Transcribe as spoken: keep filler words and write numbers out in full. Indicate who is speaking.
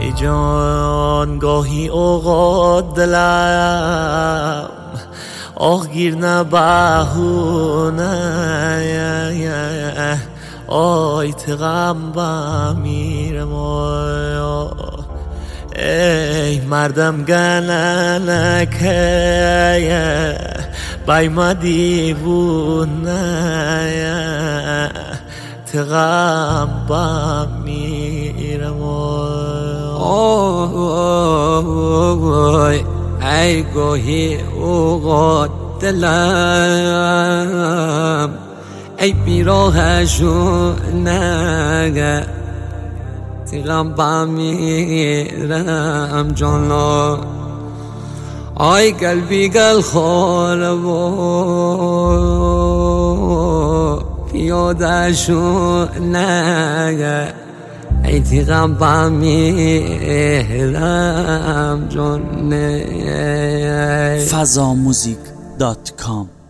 Speaker 1: ای جان گاهی اوقات دلم آه گیر نبهونه آی تغم با میرم ای مردم گننکه بای ما دیوونه تغم با میرم
Speaker 2: آی ای گاهی اوقات دلم ای بیراهشونه تیغم با میرم جانا آی قلبی گل خوره و پیاده شونه ای تیغم با میرم جانه
Speaker 3: فضا موزیک دات کام